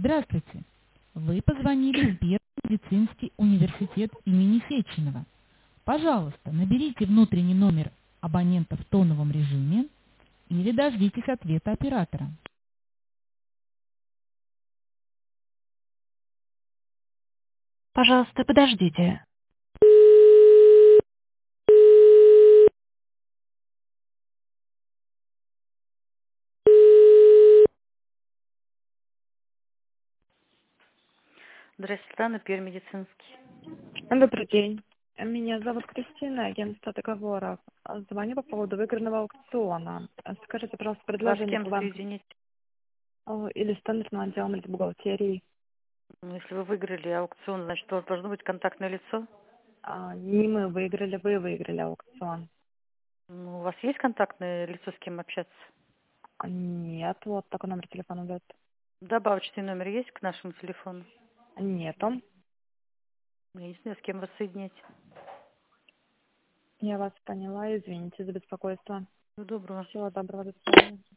Здравствуйте. Вы позвонили в Первый медицинский университет имени Сеченова. Пожалуйста, наберите внутренний номер абонента в тоновом режиме или дождитесь ответа оператора. Пожалуйста, подождите. Здравствуйте, Светлана, Первый медицинский. Добрый день. Меня зовут Кристина, агентство договоров. Звоню по поводу выигранного аукциона. Скажите, пожалуйста, Вас с предложение кем по вам соединить? или стандартным отделом, или бухгалтерии. Ну, если вы выиграли аукцион, значит, у вас должно быть контактное лицо. Не мы выиграли, вы выиграли аукцион. Ну, у вас есть контактное лицо, с кем общаться? Нет, вот такой номер телефона дает. Добавочный номер есть к нашему телефону? Нету. Я не знаю, с кем вас соединять. Я вас поняла, извините за беспокойство. Всего доброго. Всего доброго, до свидания.